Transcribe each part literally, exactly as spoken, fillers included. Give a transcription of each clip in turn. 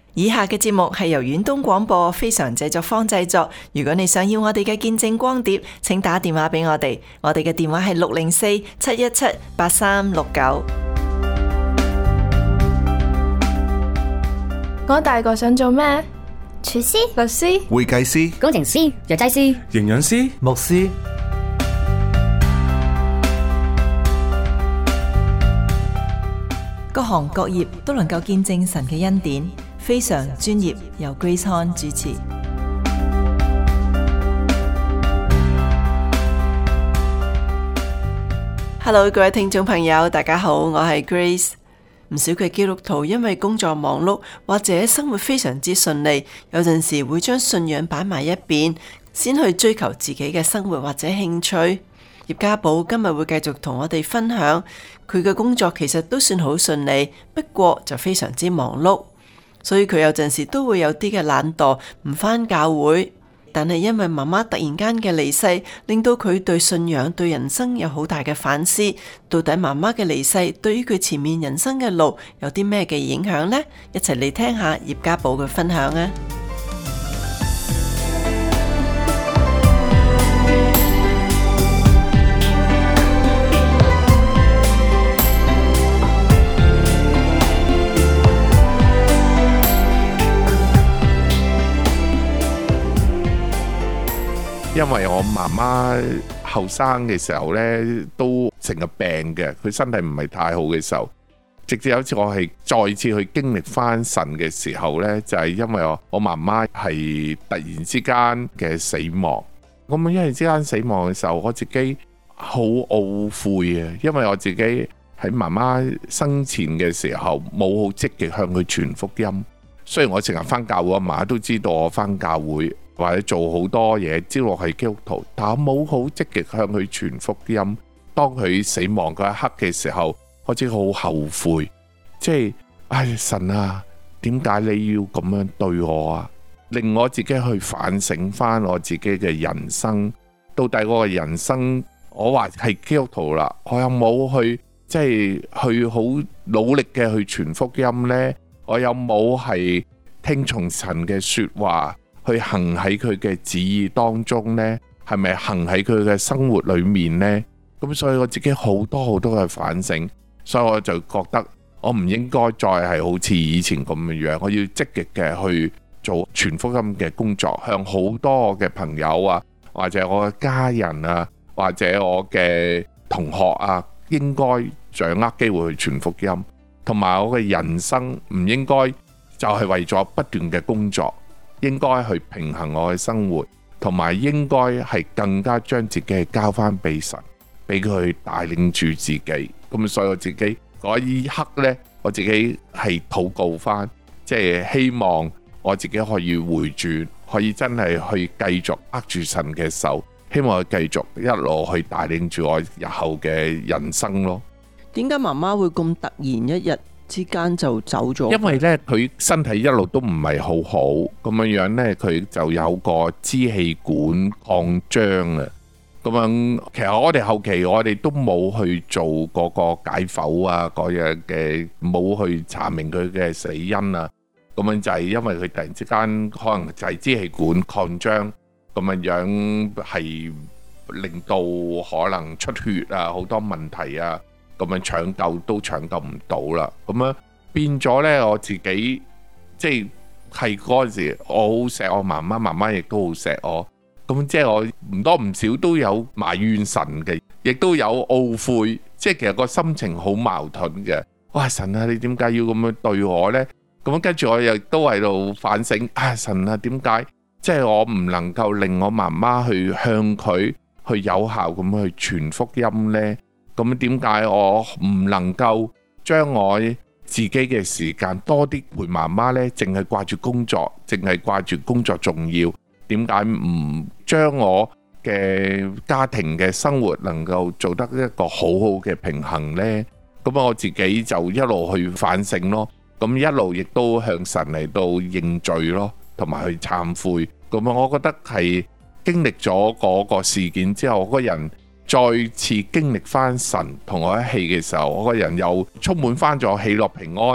以下嘅節目係由遠東廣播非常製作坊製作。如果你想要我哋嘅見證光碟，請打電話俾我哋，我哋嘅電話係六零四七一七八三六九。 我大個想做咩？ 廚師、 律師、 會計師、 工程師、藥劑師、 營養師、 牧師。 各行各業都能夠見證神嘅恩典，非常專業，由 Grace Han 主持。Hello， 各位聽眾朋友，大家好，我係 Grace。唔少嘅基督徒因為工作忙碌或者生活非常之順利，有陣時會將信仰擺埋一邊，先去追求自己嘅生活或者興趣。葉家寶今日會繼續同我哋分享，佢嘅工作其實都算好順利，不過就非常之忙碌，所以佢有陣時都會有啲嘅懶惰，唔返教會。但係因為媽媽突然間嘅離世，令到佢對信仰、對人生有好大嘅反思。到底媽媽嘅離世對於佢前面人生嘅路有啲咩嘅影響呢？一齊嚟聽下葉家寶嘅分享啊！ 因為我媽媽後生嘅時候呢，都成日病嘅，佢身體唔係太好嘅時候，直至有一次我係再次去經歷翻神嘅時候呢，就係因為我我媽媽係突然之間嘅死亡。咁啊，一然之間死亡嘅時候，我自己好懊悔啊，因為我自己喺媽媽生前嘅時候冇好積極向佢傳福音。雖然我成日翻教會，阿媽都知道我翻教會，或者做好多嘢，知道我係基督徒，但我冇好積極向佢傳福音。當佢死亡嗰一刻嘅時候，我自己好後悔，即係唉，神啊，點解你要咁樣對我啊？令我自己去反省翻我自己嘅人生，到底我嘅人生，我話係基督徒啦，我有冇去即係去好努力嘅去傳福音呢？我有冇係聽從神嘅說話？去行喺佢嘅旨意當中呢，係咪行喺佢嘅生活裏面呢？咁所以我自己好多好多嘅反省，所以我就覺得我唔應該再係好似以前咁樣，我要積極嘅去做傳福音嘅工作，向好多嘅朋友啊，或者我嘅家人啊，或者我嘅同學啊，應該掌握機會去傳福音，同埋我嘅人生唔應該就係為咗不斷嘅工作。應該去平衡我嘅生活，同埋應該係更加將自己交翻俾神，俾佢帶領住自己。咁所以我自己嗰一刻呢，我自己係禱告翻，即係希望我自己可以回轉，可以真係去繼續握住神嘅手，希望佢繼續一路去帶領住我日後嘅人生咯。 點解媽媽會咁突然一日之間就走咗？ 因為咧，佢身體一路都唔係好好，咁樣樣咧，佢就有個支氣管擴張啊。咁樣，其實我哋後期我哋都冇去做嗰個解剖啊，嗰樣嘅冇去查明佢嘅死因啊。咁樣就係因為佢突然之間可能就係支氣管擴張，咁樣樣係令到可能出血啊，好多問題啊。咁樣搶救都搶救唔到啦，咁樣變咗呢，我自己即係係嗰陣時，我好錫我媽媽，媽媽亦都好錫我，咁即係我唔多唔少都有埋怨神嘅，亦都有懊悔，即係其實個心情好矛盾嘅。哇，神啊，你點解要咁樣對我呢？咁跟住我又都喺度反省，啊，神啊，點解即係我唔能夠令我媽媽去向佢去有效咁去傳福音呢？咁點解我唔能夠將我自己嘅時間多啲陪媽媽呢？淨係掛住工作，淨係掛住工作重要。點解唔將我嘅家庭嘅生活能夠做得一個好好嘅平衡呢？咁我自己就一路去反省咯。咁一路亦都向神嚟到認罪咯，同埋去懺悔。咁我覺得係經歷咗嗰個事件之後，我個人再次經歷翻神同我一起嘅時候，我個人又充滿翻咗喜樂平安，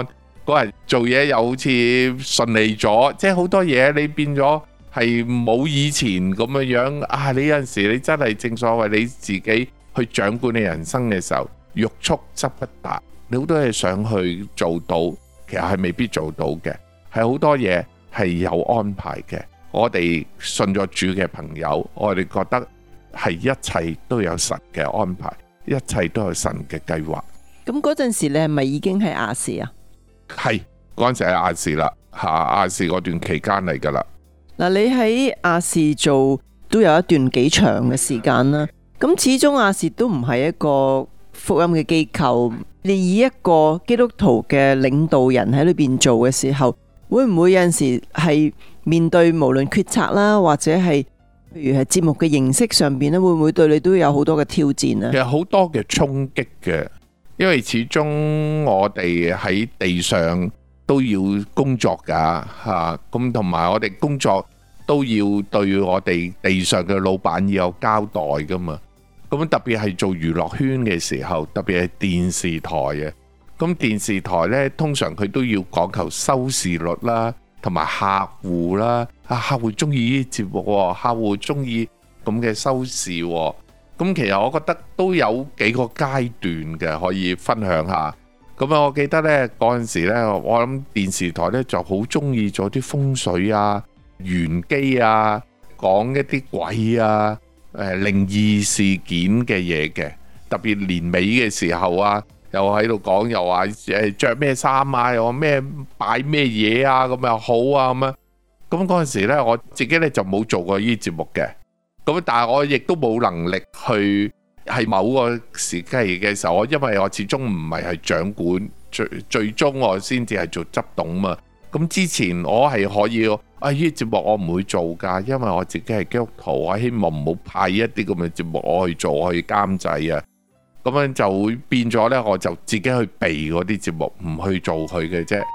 嗰日做嘢又好似順利咗，即係好多嘢你變咗係冇以前咁樣樣啊！你有陣時你真係正所謂你自己去掌管你人生嘅時候，欲速則不達，你好多嘢想去做到，其實係未必做到嘅，係好多嘢係有安排嘅。我哋信咗主嘅朋友，我哋覺得係一切都有神嘅安排，一切都有神嘅計劃。 咁嗰陣時你係咪已經係亞視啊？ 係嗰陣時係亞視啦，吓亞視嗰段期間嚟噶啦。 嗱，你喺亞視做都有一段幾長嘅時間啦。咁始終亞視都唔係一個福音嘅機構，你以一個基督徒嘅領導人喺裏邊做嘅時候，會唔會有陣時係面對無論決策啦，或者係譬如係節目嘅形式上邊咧，會唔會對你都有好多嘅挑戰啊？ 其實好多嘅衝擊嘅。因為始終我哋喺地上都要工作噶吓，咁同埋我哋工作都要對我哋地上嘅老闆要有交代噶嘛。咁特別係做娛樂圈嘅時候，特別係電視台嘅，咁電視台呢，通常佢都要講求收視率啦，同埋客戶啦，啊客戶中意呢啲節目，客戶中意咁嘅收視。咁其實我覺得都有幾個階段嘅可以分享下。咁啊，我記得呢嗰陣時呢，我諗電視台呢就好中意做啲風水啊、玄機啊，講一啲鬼啊、誒靈異事件嘅嘢嘅。特別年尾嘅時候啊，又喺度講，又話誒著咩衫啊，又話咩擺咩嘢啊，咁又好啊咁樣。咁嗰陣時呢，我自己呢就冇做過呢啲節目嘅。咁但係我亦都冇能力去喺某個時期嘅時候，我因為我始終唔係係掌管，最最終我先至係做執董嘛。咁之前我係可以啊，呢啲節目我唔會做噶，因為我自己係基督徒，我希望唔好派一啲咁嘅節目我去做，我去監製啊。咁樣就會變咗呢，我就自己去避嗰啲節目，唔去做佢嘅啫。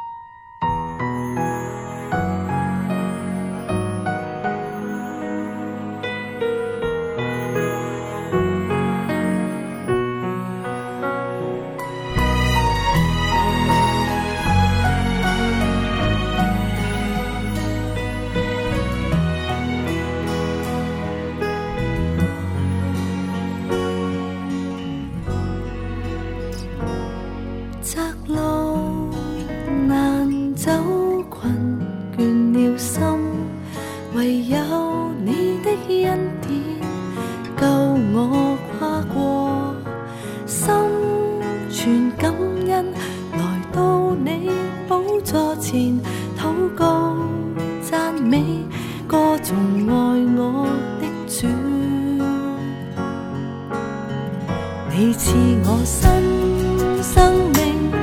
你賜我新生命，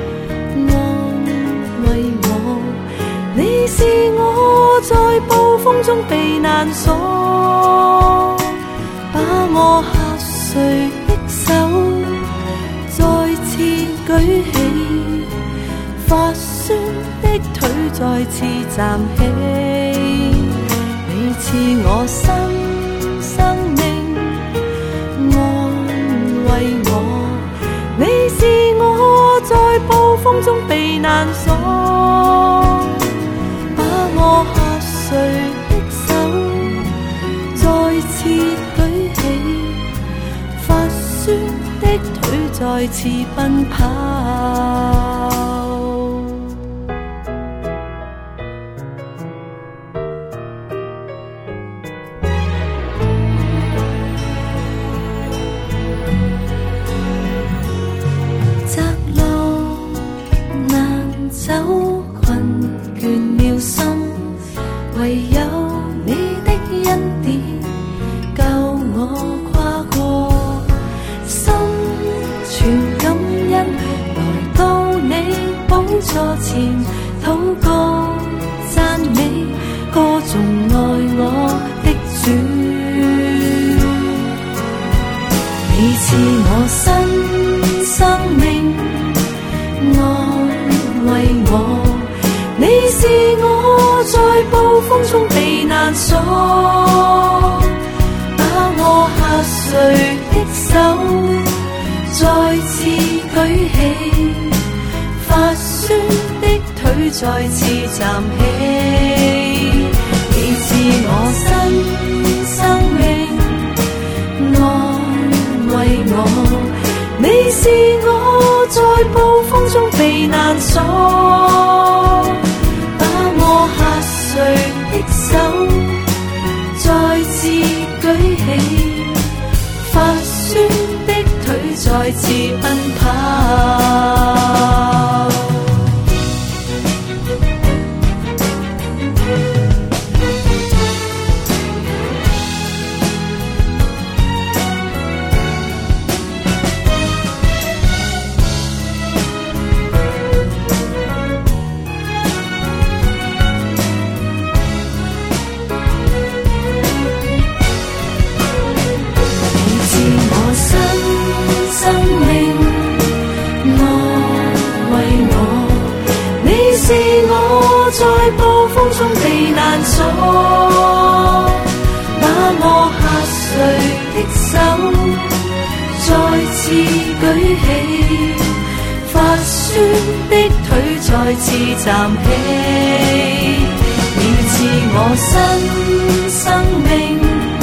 安慰我。你是我在暴風中避難所，把我下垂的手再次舉起，發酸的腿再次站起。你賜我新生命，你是我在暴風中避難所，把我下垂的手再次舉起，發酸的腿再次奔跑。唯有你的恩典救我跨過，心存感恩來到你寶座前禱告讚美，歌頌愛我的主。你賜我新生命，安慰我。你是我在暴風中避難所，把我下垂的手再次舉起，發酸的再次站起，你賜我新生命，安慰我。你是我在暴風中避難所，把我嚇碎的手再次舉起，發酸的腿再次奔跑。在暴風中避難所，把我嚇碎的手再次舉起，發酸的腿再次站起，你賜我新生命，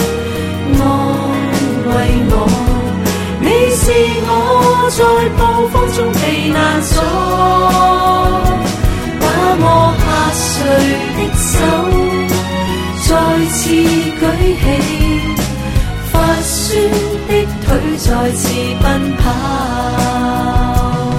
安慰我。你是我在暴風中避難所，把我嚇碎的手再次舉起，發酸的腿再次奔跑。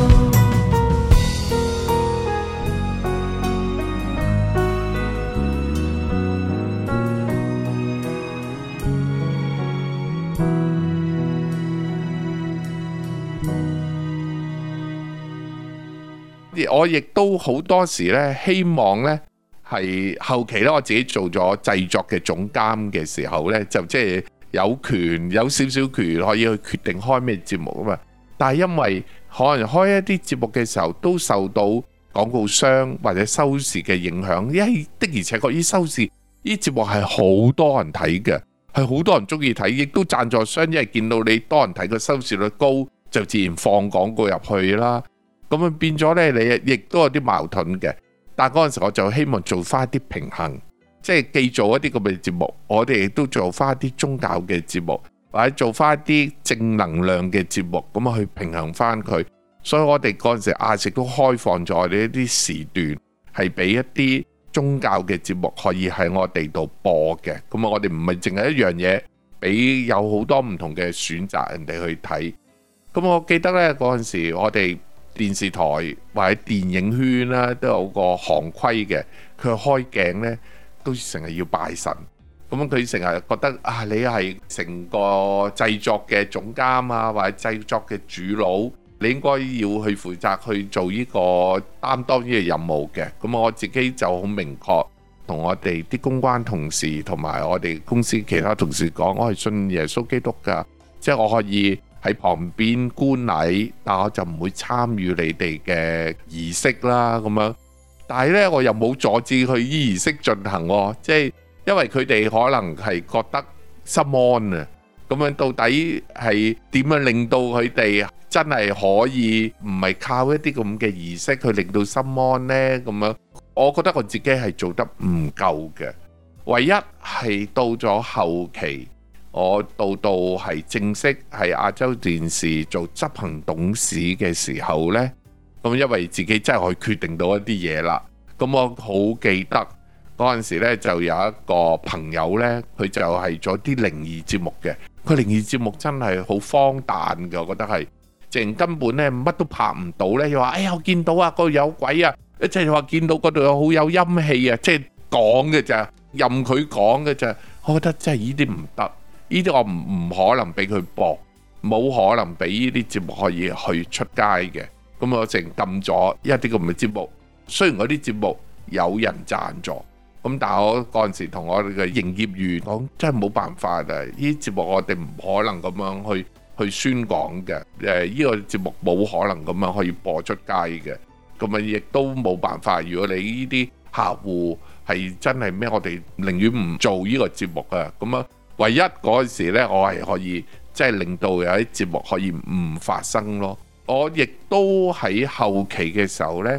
我亦都好多時咧，希望咧係後期咧，我自己做咗製作嘅總監嘅時候咧，就即係有權有少少權可以去決定開咩節目啊嘛。但係因為可能開一啲節目嘅時候，都受到廣告商或者收視嘅影響，因為的而且確，呢收視呢節目係好多人睇嘅，係好多人中意睇，亦都贊助商因為見到你多人睇個收視率高，就自然放廣告入去啦。咁啊變咗咧，你亦都有啲矛盾嘅。但係嗰陣時我就希望做翻一啲平衡，即係既做一啲咁嘅節目，我哋亦都做翻一啲宗教嘅節目，或者做翻一啲正能量嘅節目，咁啊去平衡翻佢。所以我哋嗰陣時亞視都開放咗我哋一啲時段，係俾一啲宗教嘅節目可以喺我哋度播嘅。咁啊，我哋唔係淨係一樣嘢，俾有好多唔同嘅選擇人哋去睇。咁我記得呢嗰陣時我哋電視台或者電影圈啦，都有個行規嘅。佢開鏡呢，都成日要拜神。咁佢成日覺得啊，你係成個製作嘅總監啊，或者製作嘅主腦，你應該要去負責去做呢個擔當呢個任務嘅。咁我自己就好明確同我哋啲公關同事同埋我哋公司其他同事講，我係信耶穌基督㗎，即係我可以喺旁邊觀禮，但我就唔會參與你哋嘅儀式啦咁樣。但係呢，我又冇阻止佢依儀式進行喎，即係因為佢哋可能係覺得心安啊。咁樣到底係點樣令到佢哋真係可以唔係靠一啲咁嘅儀式去令到心安呢？咁樣我覺得我自己係做得唔夠嘅。唯一係到咗後期，我到到係正式係亞洲電視做執行董事嘅時候呢，咁因為自己真係可以決定到一啲嘢啦。咁我好記得嗰陣時呢，就有一個朋友呢，佢就係做啲靈異節目嘅。佢靈異節目真係好荒誕嘅，我覺得係，淨根本呢乜都拍唔到呢。又話哎呀，我見到啊，嗰度有鬼啊，一陣又話見到嗰度有好有陰氣啊，即係講嘅咋，任佢講嘅咋。我覺得真係呢啲唔得。呢啲我唔唔可能俾佢播，冇可能俾呢啲節目可以去出街嘅。咁我淨禁咗一啲咁嘅節目。雖然嗰啲節目有人贊助，咁但係我嗰陣時同我哋嘅營業員講，真係冇辦法啊！呢啲節目我哋唔可能咁樣去去宣講嘅。誒，呢個節目冇可能咁樣可以播出街嘅。咁啊，亦都冇辦法。如果你呢啲客戶係真係咩，我哋寧願唔做呢個節目啊。咁啊。唯一嗰陣時咧，我係可以即係令到有啲節目可以唔發生咯。我亦都喺後期嘅時候呢，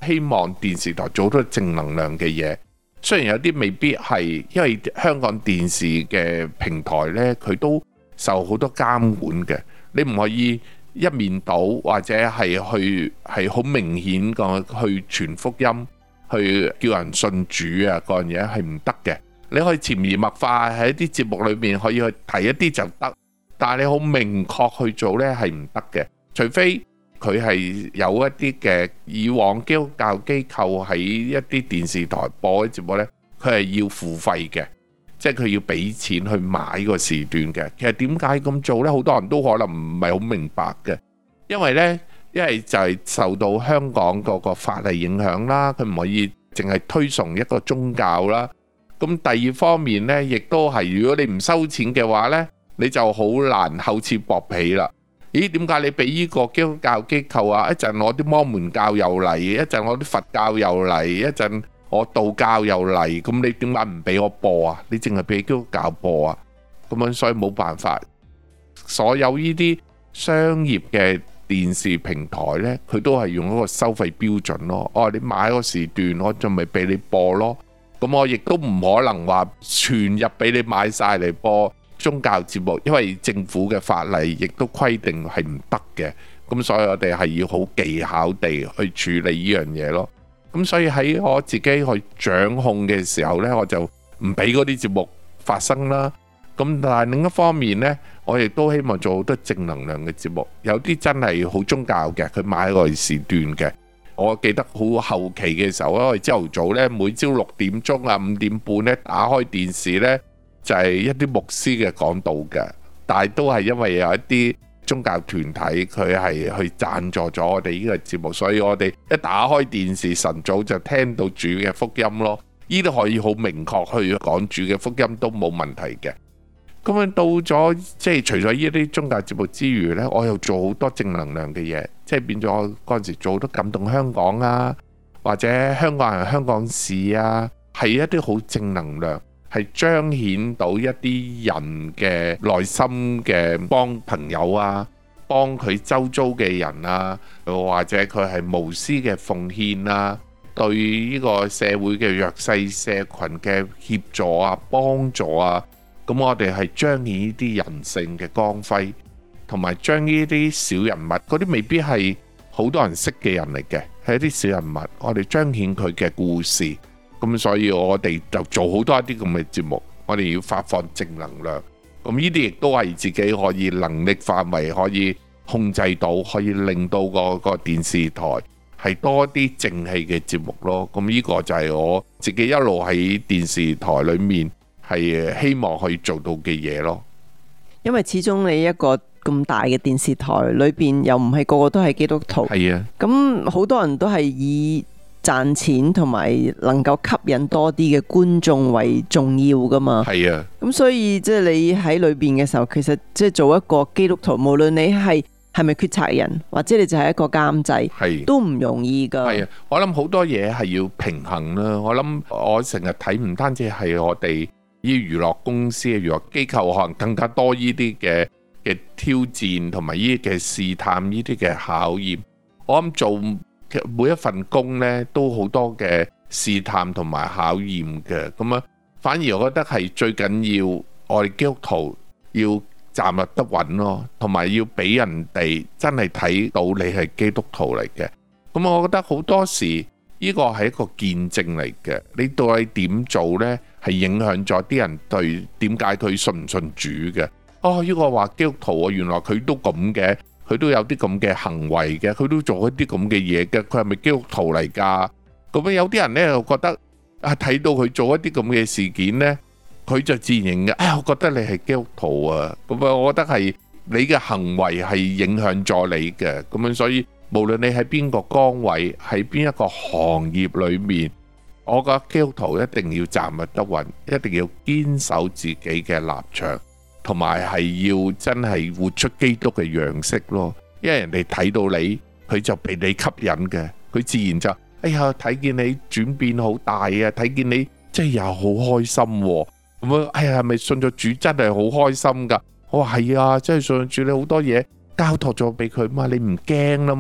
希望電視台做多正能量嘅嘢。雖然有啲未必係，因為香港電視嘅平台呢，佢都受好多監管嘅，你唔可以一面倒或者係去係好明顯個去傳福音，去叫人信主啊，嗰樣嘢係唔得嘅。你可以潛移默化喺一啲節目裏面可以去提一啲就得，但係你好明確去做呢係唔得嘅，除非佢係有一啲嘅以往基督教機構喺一啲電視台播嘅節目呢，佢係要付費嘅，即係佢要俾錢去買個時段嘅。其實點解咁做呢？好多人都可能唔係好明白嘅，因為呢，因為就係受到香港嗰個法例影響啦，佢唔可以淨係推崇一個宗教啦。咁第二方面呢，亦都係如果你唔收錢嘅話呢，你就好難厚此薄彼啦。咦？點解你俾呢個基督教機構啊？一陣我啲摩門教又嚟，一陣我啲佛教又嚟，一陣我道教又嚟，咁你點解唔俾我播啊？你淨係俾基督教播啊？咁樣所以冇辦法，所有呢啲商業嘅電視平台呢，佢都係用一個收費標準咯。哦，你買個時段，我就咪俾你播咯。咁我亦都唔可能話全日俾你買晒嚟播宗教節目，因為政府嘅法例亦都規定係唔得嘅。咁所以我哋係要好技巧地去處理呢樣嘢咯。咁所以喺我自己去掌控嘅時候呢，我就唔俾嗰啲節目發生啦。咁但係另一方面呢，我亦都希望做好多正能量嘅節目。有啲真係好宗教嘅，佢買個時段嘅。我記得好後期嘅時候，因為朝頭早呢，每朝六點鐘啊、五點半呢，打開電視呢，就係一啲牧師嘅講道嘅。但係都係因為有一啲宗教團體佢係去贊助咗我哋呢個節目，所以我哋一打開電視晨早就聽到主嘅福音咯。呢啲可以好明確去講主嘅福音都冇問題嘅。咁樣到咗即係除咗呢啲宗教節目之餘呢，我又做好多正能量嘅嘢，即係變咗我嗰陣時做好多感動香港啊，或者香港人香港事啊，係一啲好正能量，係彰顯到一啲人嘅內心嘅幫朋友啊，幫佢周遭嘅人啊，或者佢係無私嘅奉獻啊，對呢個社會嘅弱勢社群嘅協助啊、幫助啊。咁我哋係彰顯呢啲人性嘅光輝，同埋將呢啲小人物，嗰啲未必係好多人識嘅人嚟嘅，係一啲小人物，我哋彰顯佢嘅故事。咁所以我哋就做好多一啲咁嘅節目，我哋要發放正能量。咁呢啲亦都係自己可以能力範圍可以控制到，可以令到個個電視台係多啲正氣嘅節目咯。咁呢個就係我自己一路喺電視台裏面係希望可以做到嘅嘢咯。 因為始終你一個咁大嘅電視台裏邊，又唔係個個都係基督徒， 係啊， 咁好多人都係以賺錢同埋能夠吸引多啲嘅觀眾為重要噶嘛。 係啊， 咁所以即係你喺裏邊嘅時候，其實即係做一個基督徒，無論你係係咪決策人，或者你就係一個監製， 係都唔容易噶。 係啊，我諗好多嘢係要平衡啦。我諗我成日睇唔單止係我哋呢娛樂公司嘅娛樂機構，可能更加多呢啲嘅嘅挑戰同埋呢啲嘅試探，呢啲嘅考驗。我諗做每一份工呢，都好多嘅試探同埋考驗嘅。咁啊，反而我覺得係最緊要，我哋基督徒要站立得穩咯，同埋要俾人哋真係睇到你係基督徒嚟嘅。咁我覺得好多時呢個係一個見證嚟嘅。你到底點做呢？係影響咗啲人對點解佢信唔信主嘅。哦，呢個話基督徒啊，原來佢都咁嘅，佢都有啲咁嘅行為嘅，佢都做一啲咁嘅嘢嘅，佢係咪基督徒嚟㗎？咁樣有啲人呢，又覺得啊，睇到佢做一啲咁嘅事件呢，佢就自然嘅，哎，我覺得你係基督徒啊。咁啊，我覺得係你嘅行為係影響咗你嘅。咁樣所以無論你喺邊個崗位，喺邊一個行業裏面，我覺得基督徒一定要站立得穩，一定要堅守自己嘅立場，同埋係要真係活出基督嘅樣式咯。因為人哋睇到你，佢就被你吸引嘅，佢自然就哎呀，睇見你轉變好大啊，睇見你即係又好開心喎。咁樣哎呀，係咪信咗主真係好開心噶？我話係啊，真係信咗主，你好多嘢交託咗俾佢嘛，你唔驚啦嘛。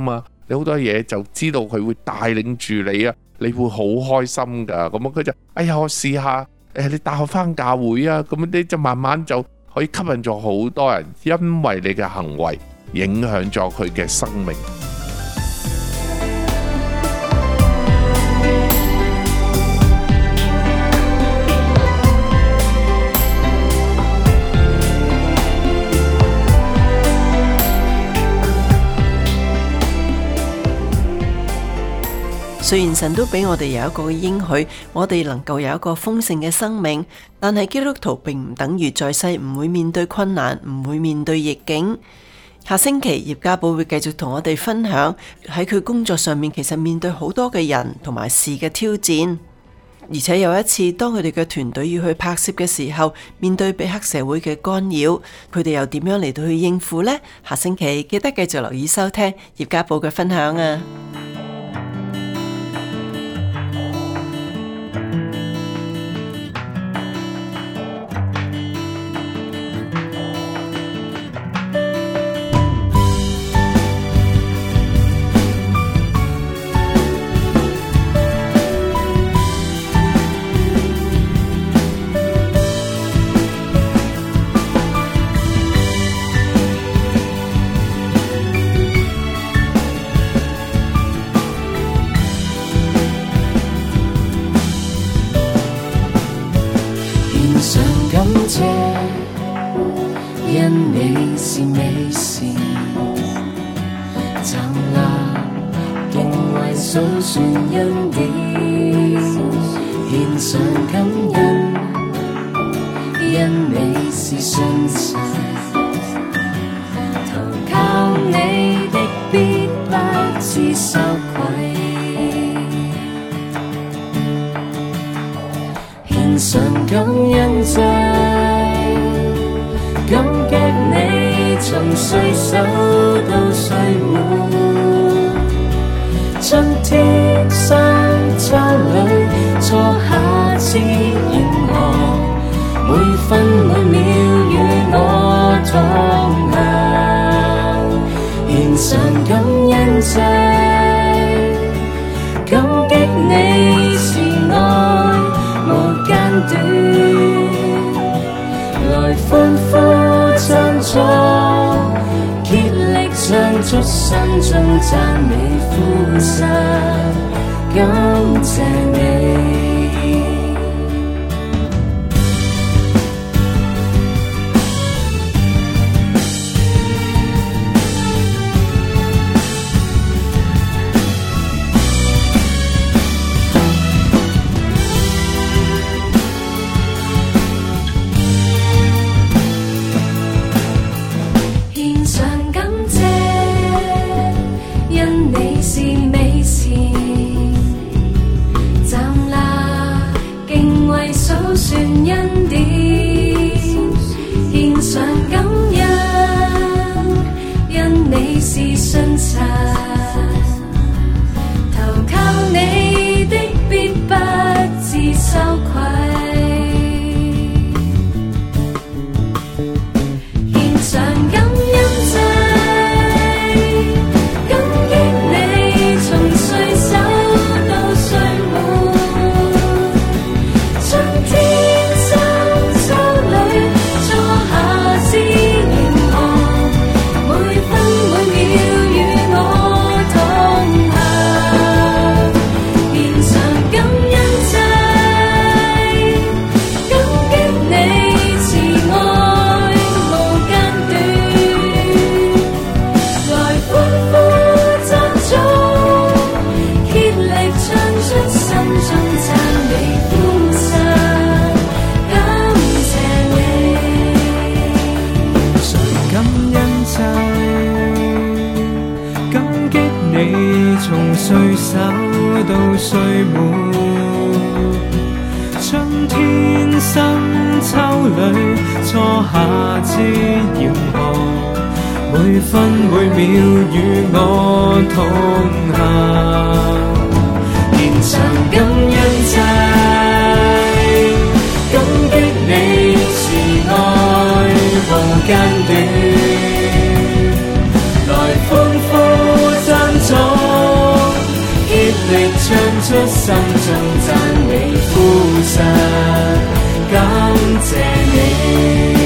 你好多嘢就知道佢會帶領住你啊，你會好開心噶。咁佢就哎呀，我試下誒，你帶我翻教會啊，咁你就慢慢就可以吸引咗好多人，因為你嘅行為影響咗佢嘅生命。 雖然神都俾我哋有一個應許，我哋能夠有一個豐盛嘅生命，但係基督徒並唔等於在世唔會面對困難，唔會面對逆境。下星期葉家寶會繼續同我哋分享喺佢工作上面，其實面對好多嘅人同埋事嘅挑戰，而且有一次當佢哋嘅團隊要去拍攝嘅時候，面對被黑社會嘅干擾，佢哋又點樣嚟到去應付呢？下星期記得繼續留意收聽葉家寶嘅分享啊！ 因你是美事，站立敬畏數算恩典，獻上感恩，因你是信實，投靠你的必不致羞愧，獻上感恩祭，感激你從歲首到歲末，春天深秋裏，初夏至炎寒，每分每秒與我同行，獻上感恩祭，感激你慈愛無間斷，來歡呼讚頌，竭力唱出心中讚美呼聲，感謝你。 來歡呼讚頌。 讚美父神，感謝你。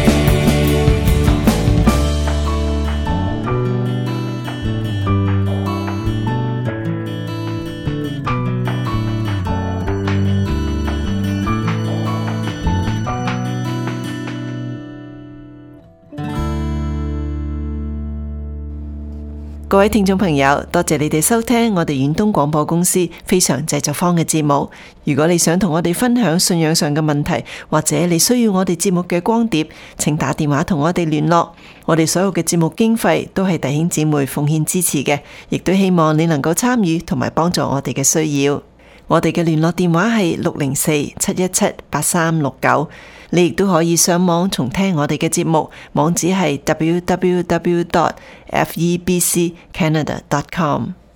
各位聽眾朋友，多謝你哋收聽我哋遠東廣播公司非常製作坊嘅節目。如果你想同我哋分享信仰上嘅問題，或者你需要我哋節目嘅光碟，請打電話同我哋聯絡。我哋所有嘅節目經費都係弟兄姊妹奉獻支持嘅，亦都希望你能夠參與同埋幫助我哋嘅需要。我哋嘅聯絡電話係六零四七一七八三六九。你亦都可以上網重聽我哋嘅節目，網址係 w w w dot f e b c canada dot com。